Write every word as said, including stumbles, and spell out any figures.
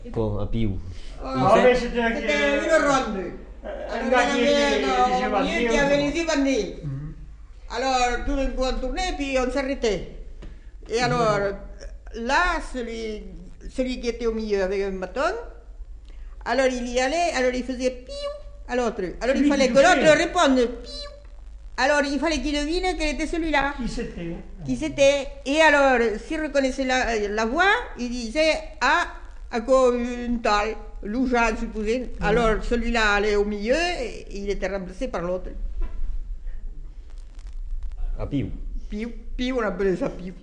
Con a più. Ah, mais c'était un C'était une ronde. un Alors, gars il qui y avait était un chevalier, vieux qui ou avait quoi? les yeux bandés. Alors, tout le monde tournait, puis on s'arrêtait. Et alors, là, celui, celui qui était au milieu avec un bâton, alors il y allait, alors il faisait piou à l'autre. Alors Celui il fallait qui que l'autre touchait. réponde piou. Alors il fallait qu'il devine quel était celui-là, Qui c'était? qui c'était. Et alors, s'il reconnaissait la, la voix, il disait ah, encore une tale, Louja, je suppose. Alors celui-là allait au milieu et il était remplacé par l'autre. A più. Piou, piou, on appelait ça piou.